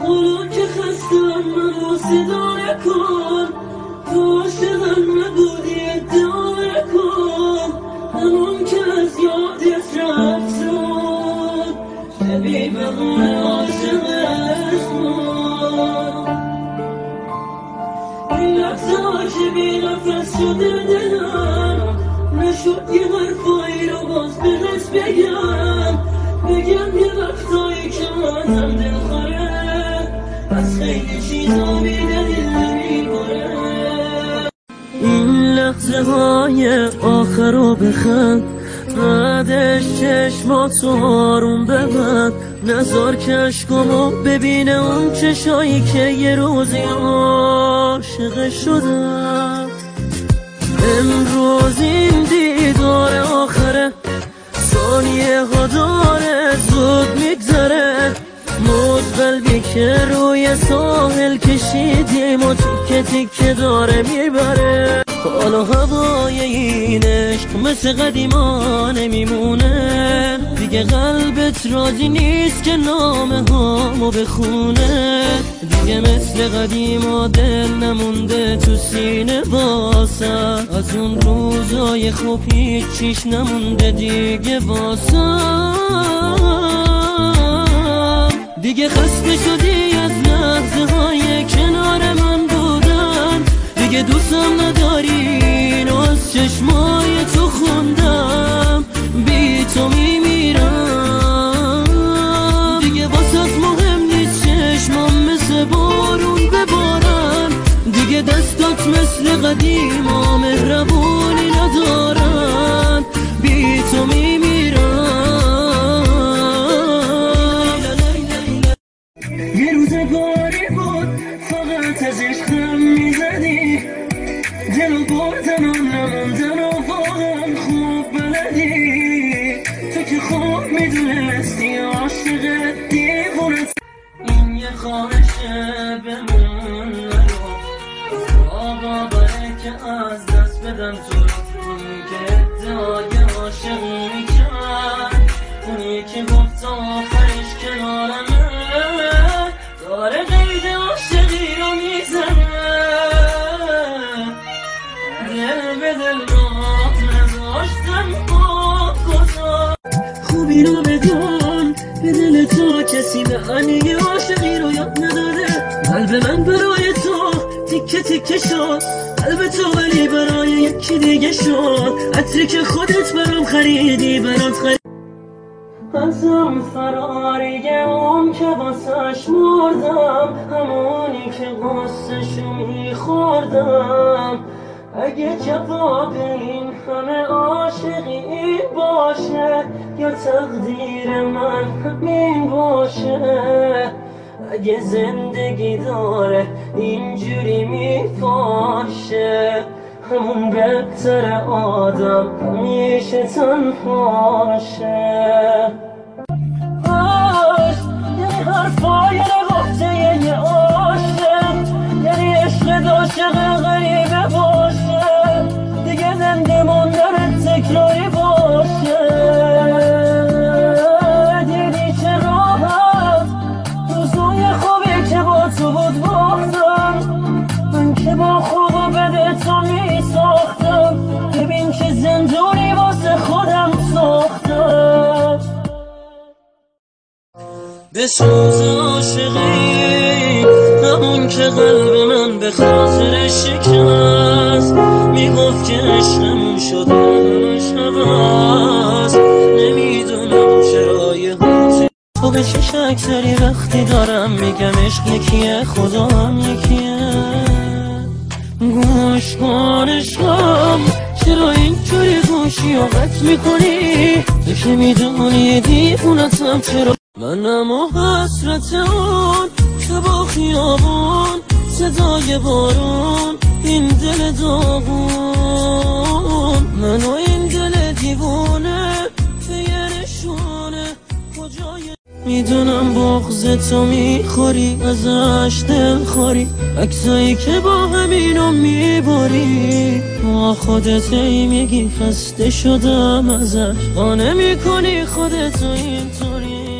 حالا که خستم منو صدا نکن، تو عاشقم نبودی ادعا نکن، همون که از یادت رفت شد که بی بهونه عاشقت بود. این لحظه ها که بی نفس شده دلم، نشد یه حرفایی رو باز بهت بگم یه وقتایی که مازم دلخوره، از خیلی چیزا بیدلیل نمیباره. این لحظه های آخر رو بخند، بعدش چشماتو آروم ببند، نذار که عشقامو ببینه اون چشایی که یه روزی عاشق شدم. امروز این دیدار آخره، ثانیه ها داره زود میگذره، موج قلبی که روی ساحل کشیدیم و تیکه تیکه داره میبره. حالا هوای این عشق مثل قدیما نمیمونه، دیگه قلبت راضی نیست که نامه هامو بخونه، دیگه مثل قدیما دل نمونده تو سینه واسم، از اون روزای خوب هیچیش نمونده دیگه واسم. دیگه خسته شدی از لحظه های کنار من بودن، دیگه دوستم نداری و از چشمای تو خوندم، بی تو میمیرم، دیگه واسه مهم نیست چشمام مثل بارون ببارن، دیگه دستات مثل قدیما مهربونی ندارن، بی تو یه روزگاری بود فقط از عشقم میزدی، دلو بردن و نموندن و واقعا خوب بلدی، تو که خوب میدونستی عاشق دیوونت. این یه خواهشه بمون نرو، آقا بره که از دست بدم تو رو، اونی که ادعای عاشقی میکرد، اونی که گفت آخرش کنارمه، داره قید عاشقی رو میزنه، دل به دل راه نذاشتم با کجا. خوبی رو بدون به دل تو کسی معنی عاشقی رو یاد نداده، قلب من برای تو تیکه تیکه شد، قلب تو ولی برای یکی دیگه شد، عطری که خودت برام خریدی برات خرید. ازم فراریگه اون که واسش مردم، همونی که قصهشو میخوردم، اگه جواب این همه عاشقی این باشه، یا تقدیر من همین باشه، اگه زندگی داره اینجوری میپاشه، همون بهتر آدم همیشه تنهاشه. یعنی حرفای نگفته یه عاشق، یعنی عشق عاشق غریبه باشه، دیگه زنده موندن تکراری باشه. دیدی چه راحت روزای خوبی که با تو بود باختم، من که با خوب و بده تو می ساختم، ببین که زندونی واسه خودم ساختم. بسوز عاشقی همون که قلب من به خاطر شکست، میگفت که عشقمون شده همش هوس، نمیدونم چرا یه حوزه تو به چه شکری وقتی دارم میگم عشق یکیه خدا هم یکیه. گوش کن عشقم چرا اینجوری گوشی رو قطع میکنی، تو که میدونی دیوونتم، چرا منم و حسرت اون که با خیابون صدای بارون، این دل داغون، من و این دل دیوونه به یه نشونه کجای. میدونم بغض تو میخوری ازش دل خوری، عکسایی که با همینو میباری، با خودت ای میگی خسته شدم ازش، قانه میکنی خودتو اینطور.